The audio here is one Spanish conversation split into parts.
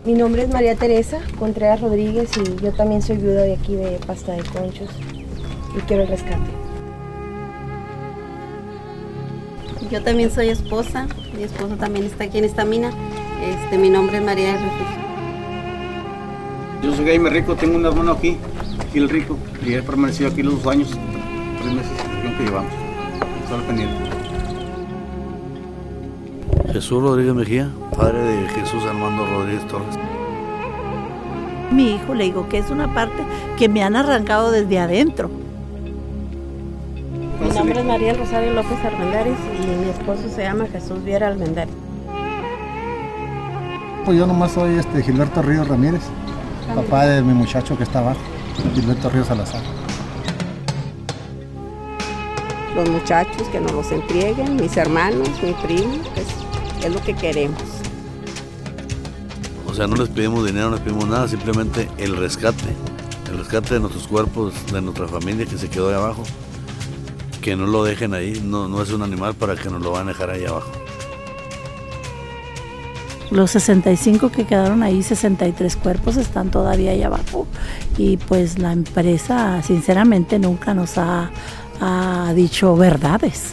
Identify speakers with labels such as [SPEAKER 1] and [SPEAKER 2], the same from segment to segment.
[SPEAKER 1] Mi nombre es María Teresa Contreras Rodríguez y yo también soy viuda de aquí de Pasta de Conchos y quiero el rescate.
[SPEAKER 2] Yo también soy esposa, mi esposo también está aquí en esta mina. Mi nombre es María del Refugio.
[SPEAKER 3] Yo soy Jaime Rico, tengo un hermano aquí el Rico, y he permanecido aquí los 2 años, 3 meses que llevamos, solo pendiente.
[SPEAKER 4] Jesús Rodríguez Mejía, padre de Jesús Armando Rodríguez Torres.
[SPEAKER 5] Mi hijo, le digo que es una parte que me han arrancado desde adentro.
[SPEAKER 1] Mi nombre es María Rosario López Armendáriz y mi esposo se llama Jesús Viera Armendáriz.
[SPEAKER 6] Pues yo nomás soy Gilberto Ríos Ramírez, papá de mi muchacho que está abajo, Gilberto Ríos Salazar.
[SPEAKER 2] Los muchachos que nos los entreguen, mis hermanos, mi primo, es lo que queremos.
[SPEAKER 4] O sea, no les pedimos dinero, no les pedimos nada, simplemente el rescate de nuestros cuerpos, de nuestra familia que se quedó ahí abajo. Que no lo dejen ahí, no es un animal para que nos lo van a dejar ahí abajo.
[SPEAKER 5] Los 65 que quedaron ahí, 63 cuerpos están todavía ahí abajo. Y pues la empresa sinceramente nunca nos ha dicho verdades.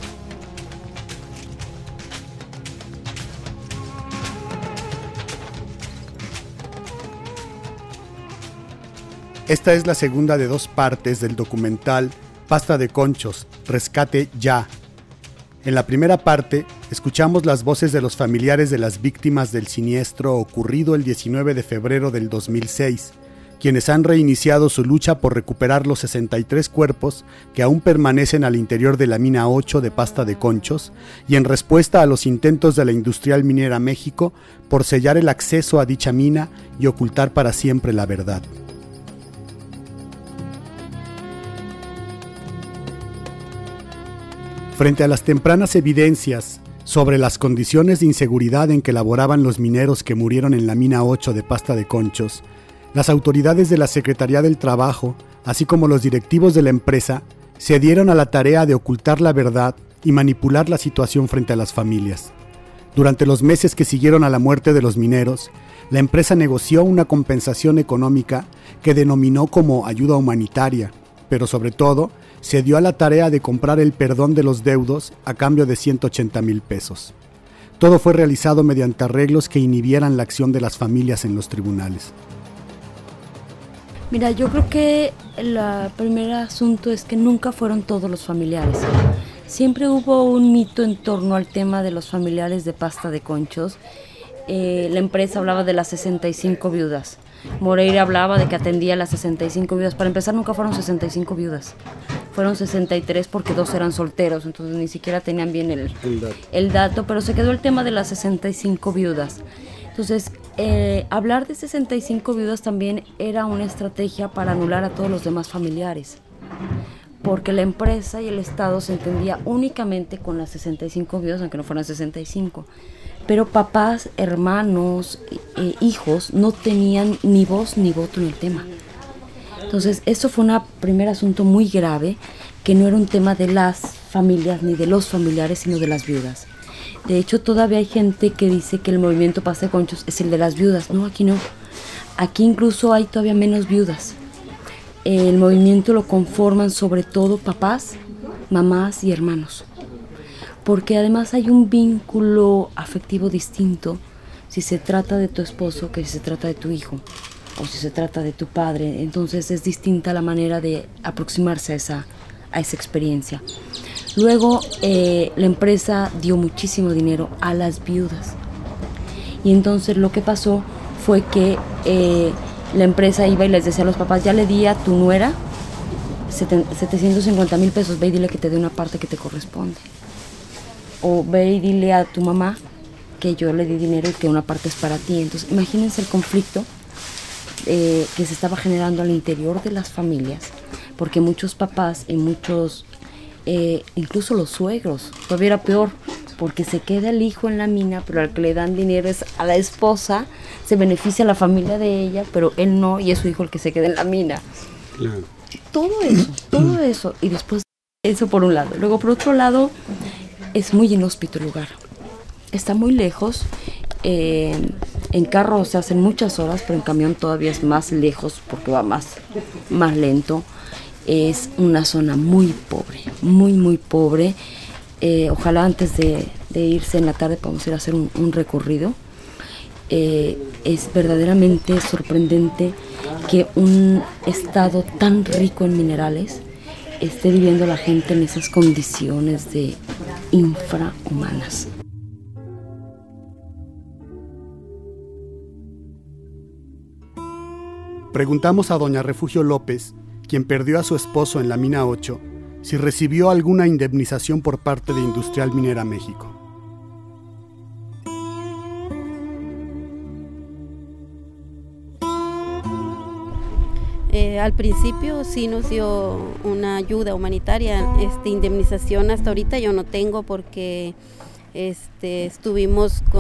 [SPEAKER 7] Esta es la segunda de 2 partes del documental Pasta de Conchos, Rescate Ya. En la primera parte, escuchamos las voces de los familiares de las víctimas del siniestro ocurrido el 19 de febrero del 2006, quienes han reiniciado su lucha por recuperar los 63 cuerpos que aún permanecen al interior de la mina 8 de Pasta de Conchos y en respuesta a los intentos de la Industrial Minera México por sellar el acceso a dicha mina y ocultar para siempre la verdad. Frente a las tempranas evidencias sobre las condiciones de inseguridad en que laboraban los mineros que murieron en la mina 8 de Pasta de Conchos, las autoridades de la Secretaría del Trabajo, así como los directivos de la empresa, se dieron a la tarea de ocultar la verdad y manipular la situación frente a las familias. Durante los meses que siguieron a la muerte de los mineros, la empresa negoció una compensación económica que denominó como ayuda humanitaria, pero sobre todo, se dio a la tarea de comprar el perdón de los deudos a cambio de 180,000 pesos. Todo fue realizado mediante arreglos que inhibieran la acción de las familias en los tribunales.
[SPEAKER 8] Mira, yo creo que el primer asunto es que nunca fueron todos los familiares. Siempre hubo un mito en torno al tema de los familiares de Pasta de Conchos. La empresa hablaba de las 65 viudas. Moreira hablaba de que atendía a las 65 viudas. Para empezar, nunca fueron 65 viudas. Fueron 63 porque 2 eran solteros, entonces ni siquiera tenían bien el dato, pero se quedó el tema de las 65 viudas. Entonces, hablar de 65 viudas también era una estrategia para anular a todos los demás familiares, porque la empresa y el Estado se entendía únicamente con las 65 viudas, aunque no fueran 65. Pero papás, hermanos, hijos no tenían ni voz ni voto en el tema. Entonces, eso fue un primer asunto muy grave, que no era un tema de las familias ni de los familiares, sino de las viudas. De hecho, todavía hay gente que dice que el movimiento Pasta de Conchos es el de las viudas. No, aquí no. Aquí incluso hay todavía menos viudas. El movimiento lo conforman sobre todo papás, mamás y hermanos. Porque además hay un vínculo afectivo distinto si se trata de tu esposo que si se trata de tu hijo o si se trata de tu padre. Entonces es distinta la manera de aproximarse a esa experiencia. Luego la empresa dio muchísimo dinero a las viudas y entonces lo que pasó fue que la empresa iba y les decía a los papás: ya le di a tu nuera 750,000 pesos, ve y dile que te dé una parte que te corresponde. O ve y dile a tu mamá que yo le di dinero y que una parte es para ti. Entonces, imagínense el conflicto que se estaba generando al interior de las familias, porque muchos papás y muchos, incluso los suegros, todavía era peor, porque se queda el hijo en la mina, pero al que le dan dinero es a la esposa, se beneficia a la familia de ella, pero él no, y es su hijo el que se queda en la mina. Claro. Todo eso, y después eso por un lado. Luego, por otro lado, es muy inhóspito el lugar. Está muy lejos. En carro se hacen muchas horas, pero en camión todavía es más lejos porque va más lento. Es una zona muy pobre, muy pobre. Ojalá antes de irse en la tarde podamos ir a hacer un recorrido. Es verdaderamente sorprendente que un estado tan rico en minerales esté viviendo la gente en esas condiciones de infrahumanas.
[SPEAKER 7] Preguntamos a doña Refugio López, quien perdió a su esposo en la mina 8, si recibió alguna indemnización por parte de Industrial Minera México.
[SPEAKER 2] Al principio sí nos dio una ayuda humanitaria, indemnización hasta ahorita yo no tengo porque estuvimos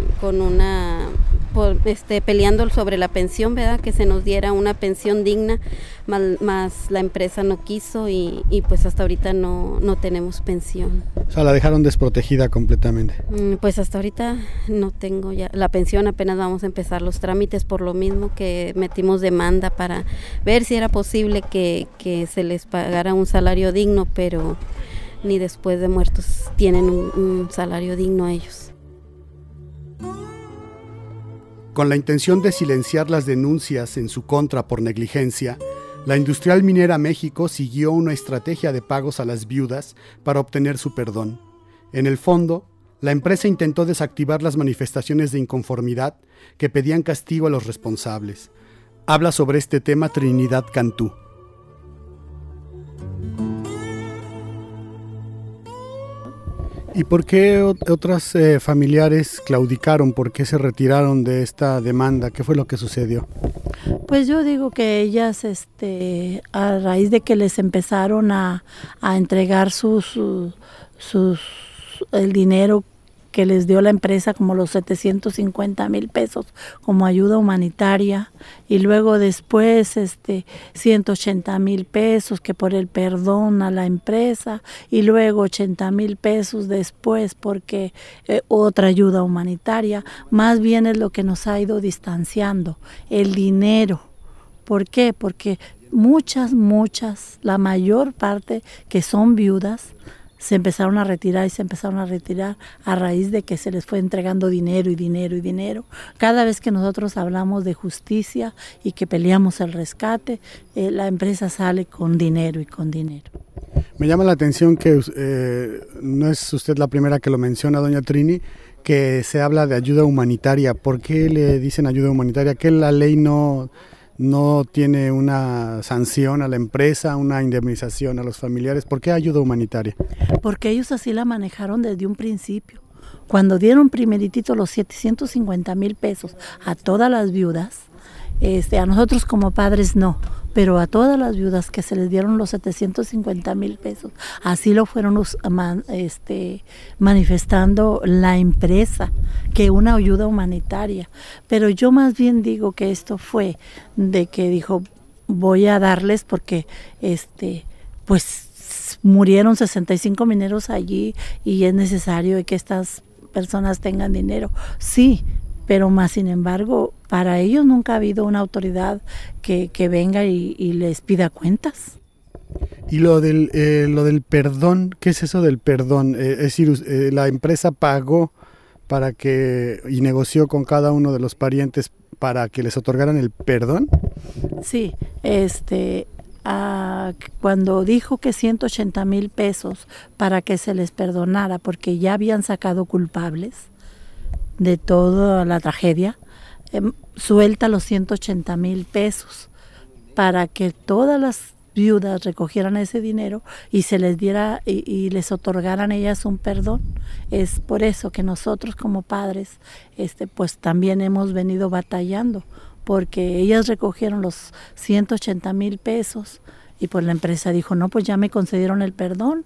[SPEAKER 2] peleando sobre la pensión, ¿verdad? Que se nos diera una pensión digna, más la empresa no quiso y pues hasta ahorita no tenemos pensión.
[SPEAKER 7] O sea, la dejaron desprotegida completamente.
[SPEAKER 2] Pues hasta ahorita no tengo ya la pensión, apenas vamos a empezar los trámites por lo mismo que metimos demanda para ver si era posible que se les pagara un salario digno, pero ni después de muertos tienen un salario digno a ellos.
[SPEAKER 7] Con la intención de silenciar las denuncias en su contra por negligencia, la Industrial Minera México siguió una estrategia de pagos a las viudas para obtener su perdón. En el fondo, la empresa intentó desactivar las manifestaciones de inconformidad que pedían castigo a los responsables. Habla sobre este tema Trinidad Cantú. ¿Y por qué otras familiares claudicaron? ¿Por qué se retiraron de esta demanda? ¿Qué fue lo que sucedió?
[SPEAKER 5] Pues yo digo que ellas, a raíz de que les empezaron a entregar el dinero que les dio la empresa, como los 750,000 pesos como ayuda humanitaria, y luego después 180,000 pesos que por el perdón a la empresa, y luego 80,000 pesos después porque otra ayuda humanitaria. Más bien es lo que nos ha ido distanciando, el dinero. ¿Por qué? Porque muchas, la mayor parte que son viudas, se empezaron a retirar a raíz de que se les fue entregando dinero. Cada vez que nosotros hablamos de justicia y que peleamos el rescate, la empresa sale con dinero.
[SPEAKER 7] Me llama la atención que no es usted la primera que lo menciona, doña Trini, que se habla de ayuda humanitaria. ¿Por qué le dicen ayuda humanitaria? ¿Que la ley no tiene una sanción a la empresa, una indemnización a los familiares? ¿Por qué ayuda humanitaria?
[SPEAKER 5] Porque ellos así la manejaron desde un principio. Cuando dieron primeritito los 750,000 pesos a todas las viudas, a nosotros como padres no, pero a todas las viudas que se les dieron los 750,000 pesos, así lo fueron manifestando la empresa, que una ayuda humanitaria. Pero yo más bien digo que esto fue de que dijo, voy a darles porque pues murieron 65 mineros allí y es necesario que estas personas tengan dinero. Sí, pero más sin embargo, para ellos nunca ha habido una autoridad que venga y les pida cuentas.
[SPEAKER 7] Y lo del perdón, ¿qué es eso del perdón? Es decir, la empresa pagó y negoció con cada uno de los parientes para que les otorgaran el perdón.
[SPEAKER 5] Sí, cuando dijo que 180,000 pesos para que se les perdonara, porque ya habían sacado culpables de toda la tragedia, suelta los 180,000 pesos para que todas las viudas recogieran ese dinero y se les diera y les otorgaran ellas un perdón. Es por eso que nosotros como padres pues también hemos venido batallando, porque ellas recogieron los 180,000 pesos y pues la empresa dijo, no, pues ya me concedieron el perdón.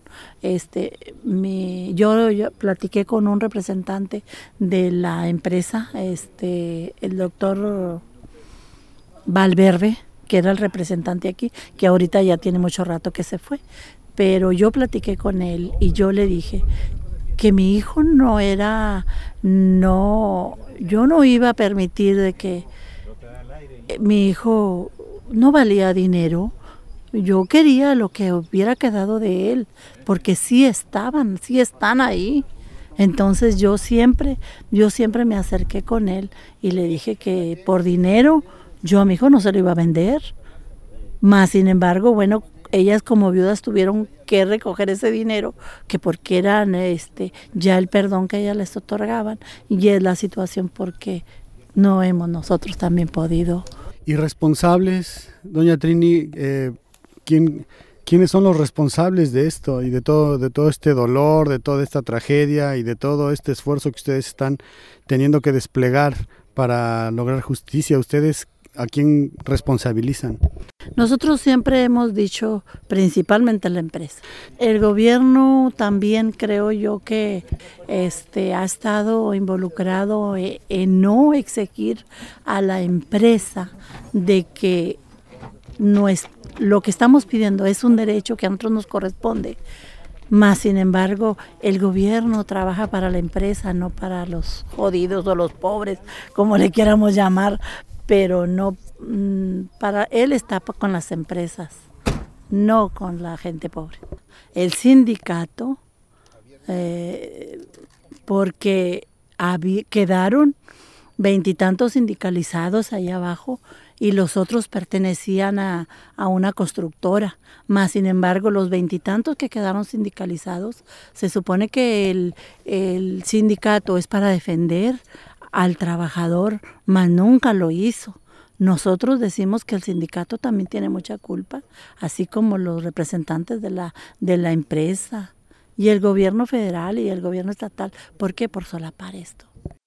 [SPEAKER 5] Yo platiqué con un representante de la empresa, el doctor Valverde, que era el representante aquí, que ahorita ya tiene mucho rato que se fue, pero yo platiqué con él y yo le dije que mi hijo yo yo no iba a permitir de que mi hijo no valía dinero. Yo quería lo que hubiera quedado de él, porque sí están ahí. Entonces yo siempre me acerqué con él y le dije que por dinero yo a mi hijo no se lo iba a vender. Más sin embargo, bueno, ellas como viudas tuvieron que recoger ese dinero, que porque eran ya el perdón que ellas les otorgaban, y es la situación porque no hemos nosotros también podido.
[SPEAKER 7] ¿Y responsables, doña Trini? ¿Quiénes son los responsables de esto y de todo este dolor, de toda esta tragedia y de todo este esfuerzo que ustedes están teniendo que desplegar para lograr justicia? ¿Ustedes a quién responsabilizan?
[SPEAKER 5] Nosotros siempre hemos dicho principalmente la empresa. El gobierno también creo yo que ha estado involucrado en no exigir a la empresa de que lo que estamos pidiendo es un derecho que a nosotros nos corresponde. Más sin embargo, el gobierno trabaja para la empresa, no para los jodidos o los pobres, como le quieramos llamar, pero no, para él está con las empresas, no con la gente pobre. El sindicato, porque quedaron 20 y tantos sindicalizados allá abajo, y los otros pertenecían a una constructora. Más sin embargo, los 20 y tantos que quedaron sindicalizados, se supone que el sindicato es para defender al trabajador, mas nunca lo hizo. Nosotros decimos que el sindicato también tiene mucha culpa, así como los representantes de la empresa y el gobierno federal y el gobierno estatal. ¿Por qué? Por solapar esto.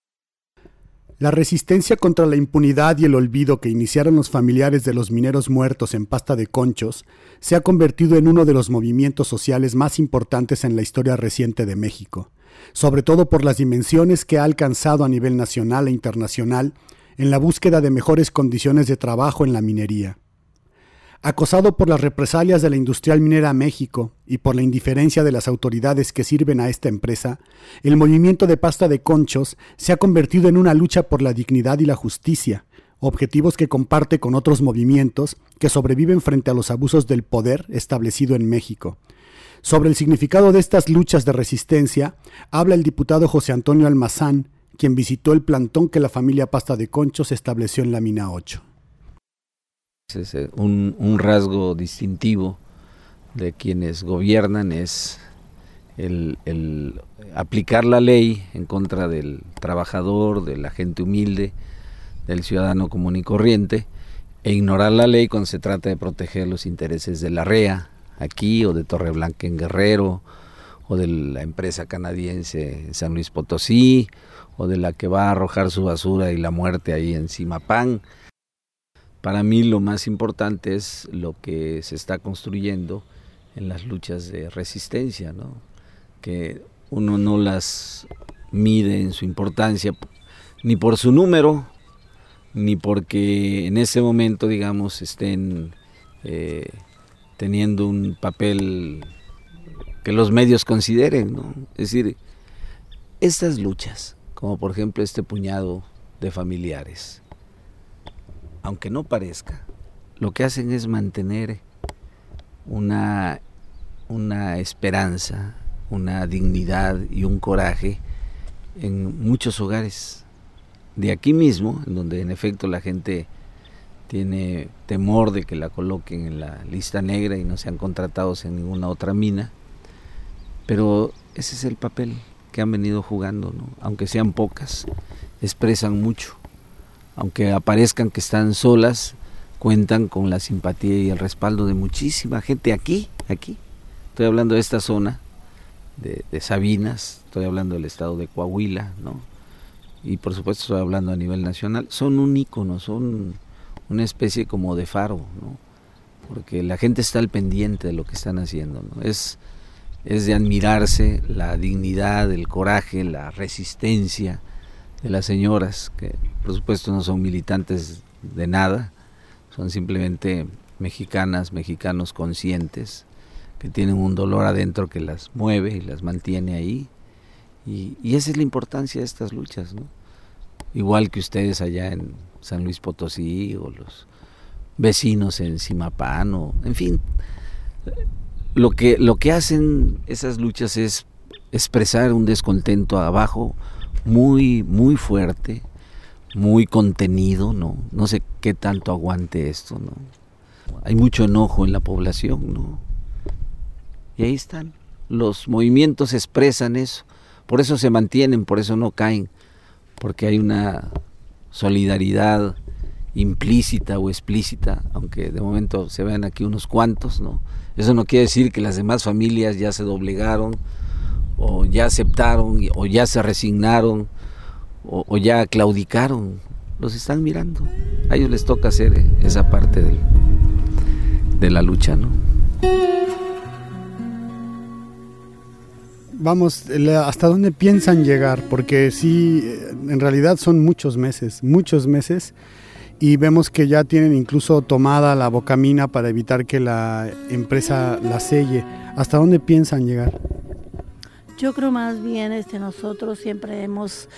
[SPEAKER 7] La resistencia contra la impunidad y el olvido que iniciaron los familiares de los mineros muertos en Pasta de Conchos se ha convertido en uno de los movimientos sociales más importantes en la historia reciente de México, sobre todo por las dimensiones que ha alcanzado a nivel nacional e internacional en la búsqueda de mejores condiciones de trabajo en la minería. Acosado por las represalias de la Industrial Minera México y por la indiferencia de las autoridades que sirven a esta empresa, el movimiento de Pasta de Conchos se ha convertido en una lucha por la dignidad y la justicia, objetivos que comparte con otros movimientos que sobreviven frente a los abusos del poder establecido en México. Sobre el significado de estas luchas de resistencia, habla el diputado José Antonio Almazán, quien visitó el plantón que la familia Pasta de Conchos estableció en la Mina 8.
[SPEAKER 9] Es un rasgo distintivo de quienes gobiernan es el aplicar la ley en contra del trabajador, de la gente humilde, del ciudadano común y corriente, e ignorar la ley cuando se trata de proteger los intereses de la REA aquí, o de Torreblanca en Guerrero, o de la empresa canadiense en San Luis Potosí, o de la que va a arrojar su basura y la muerte ahí en Zimapán. Para mí lo más importante es lo que se está construyendo en las luchas de resistencia, ¿no? Que uno no las mide en su importancia ni por su número, ni porque en ese momento, digamos, estén teniendo un papel que los medios consideren, ¿no? Es decir, estas luchas, como por ejemplo este puñado de familiares, aunque no parezca, lo que hacen es mantener una esperanza, una dignidad y un coraje en muchos hogares de aquí mismo, en donde en efecto la gente tiene temor de que la coloquen en la lista negra y no sean contratados en ninguna otra mina, pero ese es el papel que han venido jugando, ¿no? Aunque sean pocas, expresan mucho. Aunque aparezcan que están solas, cuentan con la simpatía y el respaldo de muchísima gente aquí. Estoy hablando de esta zona, de Sabinas, estoy hablando del estado de Coahuila, ¿no? Y por supuesto estoy hablando a nivel nacional. Son un ícono, son una especie como de faro, ¿no? Porque la gente está al pendiente de lo que están haciendo, ¿no? Es de admirarse la dignidad, el coraje, la resistencia de las señoras, que por supuesto no son militantes de nada, son simplemente mexicanas, mexicanos conscientes, que tienen un dolor adentro que las mueve y las mantiene ahí, y esa es la importancia de estas luchas, ¿no? igual que ustedes allá en San Luis Potosí, o los vecinos en Zimapán, o en fin, lo que hacen esas luchas es expresar un descontento abajo muy, muy fuerte, muy contenido, no sé qué tanto aguante esto, ¿no? Hay mucho enojo en la población, ¿no? Y ahí están, los movimientos expresan eso, por eso se mantienen, por eso no caen, porque hay una solidaridad implícita o explícita, aunque de momento se vean aquí unos cuantos, ¿no? Eso no quiere decir que las demás familias ya se doblegaron, o ya aceptaron, o ya se resignaron, o ya claudicaron. Los están mirando, a ellos les toca hacer esa parte de la lucha, ¿no?
[SPEAKER 7] Vamos, ¿hasta dónde piensan llegar? Porque sí, en realidad son muchos meses, y vemos que ya tienen incluso tomada la bocamina para evitar que la empresa la selle. ¿Hasta dónde piensan llegar?
[SPEAKER 5] Yo creo más bien nosotros siempre hemos,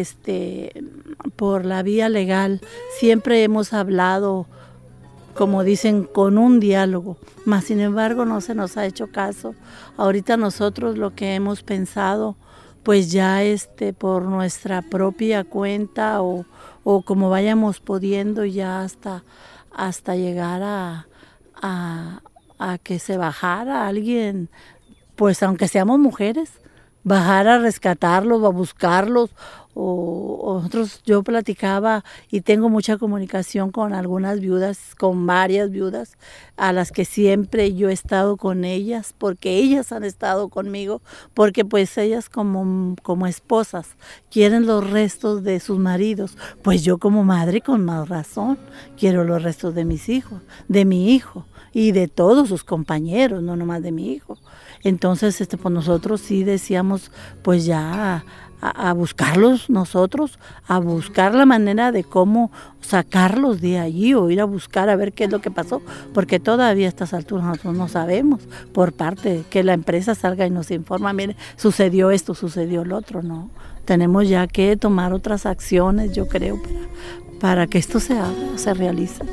[SPEAKER 5] por la vía legal, siempre hemos hablado, como dicen, con un diálogo, mas sin embargo no se nos ha hecho caso. Ahorita nosotros lo que hemos pensado, pues ya por nuestra propia cuenta o como vayamos pudiendo, ya hasta llegar a que se bajara alguien, pues aunque seamos mujeres, bajar a rescatarlos, a buscarlos, o nosotros, yo platicaba y tengo mucha comunicación con algunas viudas, con varias viudas, a las que siempre yo he estado con ellas, porque ellas han estado conmigo, porque pues ellas como esposas quieren los restos de sus maridos, pues yo como madre con más razón quiero los restos de mis hijos, de mi hijo y de todos sus compañeros, no nomás de mi hijo. Entonces, pues nosotros sí decíamos, pues ya a buscarlos nosotros, a buscar la manera de cómo sacarlos de allí o ir a buscar a ver qué es lo que pasó, porque todavía a estas alturas nosotros no sabemos, por parte de que la empresa salga y nos informa, mire, sucedió esto, sucedió lo otro, ¿no? Tenemos ya que tomar otras acciones, yo creo, para que esto se haga, se realice.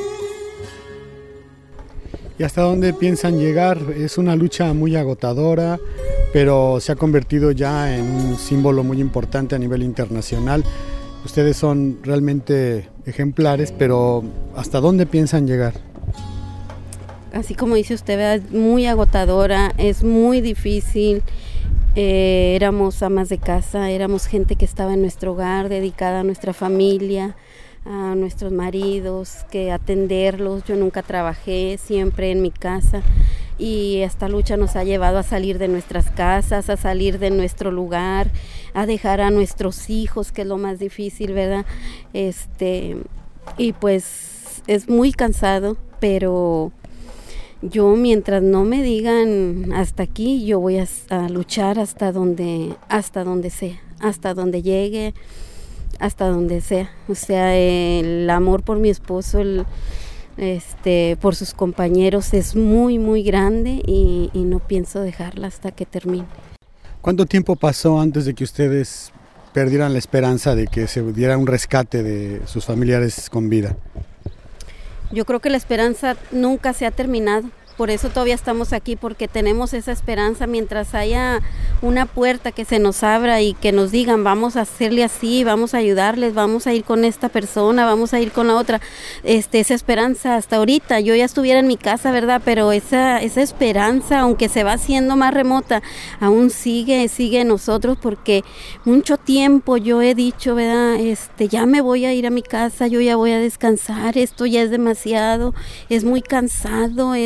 [SPEAKER 7] ¿Y hasta dónde piensan llegar? Es una lucha muy agotadora, pero se ha convertido ya en un símbolo muy importante a nivel internacional. Ustedes son realmente ejemplares, pero ¿hasta dónde piensan llegar?
[SPEAKER 2] Así como dice usted, ¿verdad? Es muy agotadora, es muy difícil. Éramos amas de casa, éramos gente que estaba en nuestro hogar, dedicada a nuestra familia, a nuestros maridos, que atenderlos. Yo nunca trabajé, siempre en mi casa, y esta lucha nos ha llevado a salir de nuestras casas, a salir de nuestro lugar, a dejar a nuestros hijos, que es lo más difícil, ¿verdad? Y pues es muy cansado, pero yo, mientras no me digan hasta aquí, yo voy a luchar hasta donde sea, hasta donde llegue, hasta donde sea. O sea, el amor por mi esposo, por sus compañeros es muy, muy grande, y no pienso dejarla hasta que termine.
[SPEAKER 7] ¿Cuánto tiempo pasó antes de que ustedes perdieran la esperanza de que se diera un rescate de sus familiares con vida?
[SPEAKER 2] Yo creo que la esperanza nunca se ha terminado. Por eso todavía estamos aquí, porque tenemos esa esperanza. Mientras haya una puerta que se nos abra y que nos digan, vamos a hacerle así, vamos a ayudarles, vamos a ir con esta persona, vamos a ir con la otra, esa esperanza hasta ahorita, yo ya estuviera en mi casa, ¿verdad? Pero esa esperanza, aunque se va haciendo más remota, aún sigue en nosotros, porque mucho tiempo yo he dicho, ¿verdad? Ya me voy a ir a mi casa, yo ya voy a descansar, esto ya es demasiado, es muy cansado,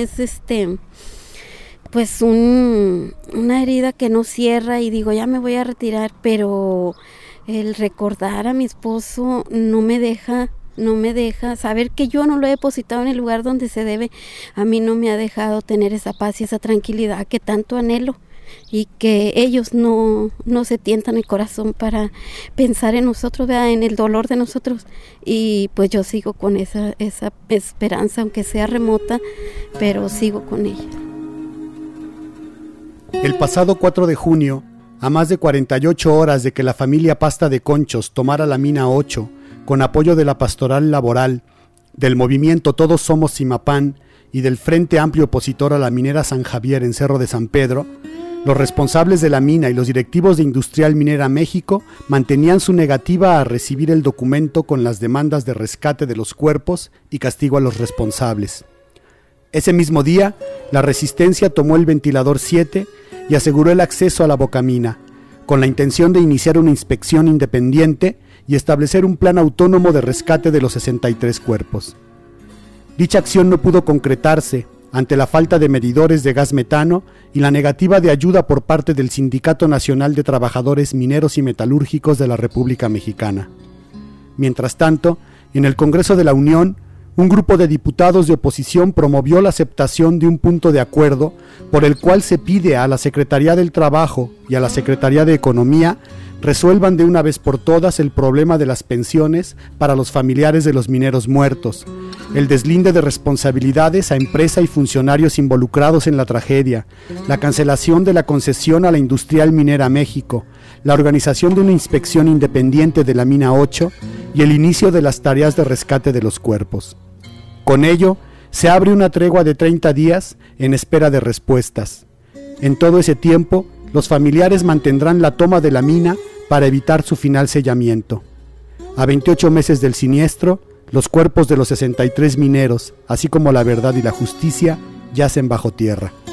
[SPEAKER 2] pues una herida que no cierra, y digo, ya me voy a retirar, pero el recordar a mi esposo no me deja saber que yo no lo he depositado en el lugar donde se debe. A mí no me ha dejado tener esa paz y esa tranquilidad que tanto anhelo, y que ellos no se tientan el corazón para pensar en nosotros, ¿verdad? En el dolor de nosotros. Y pues yo sigo con esa esperanza, aunque sea remota, pero sigo con ella.
[SPEAKER 7] El pasado 4 de junio, A más de 48 horas de que la familia Pasta de Conchos tomara la mina 8, con apoyo de la Pastoral Laboral, del movimiento Todos Somos Zimapán y del Frente Amplio Opositor a la Minera San Javier en Cerro de San Pedro, los responsables de la mina y los directivos de Industrial Minera México mantenían su negativa a recibir el documento con las demandas de rescate de los cuerpos y castigo a los responsables. Ese mismo día, la Resistencia tomó el ventilador 7 y aseguró el acceso a la bocamina, con la intención de iniciar una inspección independiente y establecer un plan autónomo de rescate de los 63 cuerpos. Dicha acción no pudo concretarse ante la falta de medidores de gas metano y la negativa de ayuda por parte del Sindicato Nacional de Trabajadores Mineros y Metalúrgicos de la República Mexicana. Mientras tanto, en el Congreso de la Unión, un grupo de diputados de oposición promovió la aceptación de un punto de acuerdo por el cual se pide a la Secretaría del Trabajo y a la Secretaría de Economía resuelvan de una vez por todas el problema de las pensiones para los familiares de los mineros muertos, el deslinde de responsabilidades a empresa y funcionarios involucrados en la tragedia, la cancelación de la concesión a la Industrial Minera México, la organización de una inspección independiente de la mina 8 y el inicio de las tareas de rescate de los cuerpos. Con ello, se abre una tregua de 30 días en espera de respuestas. En todo ese tiempo, los familiares mantendrán la toma de la mina para evitar su final sellamiento. A 28 meses del siniestro, los cuerpos de los 63 mineros, así como la verdad y la justicia, yacen bajo tierra.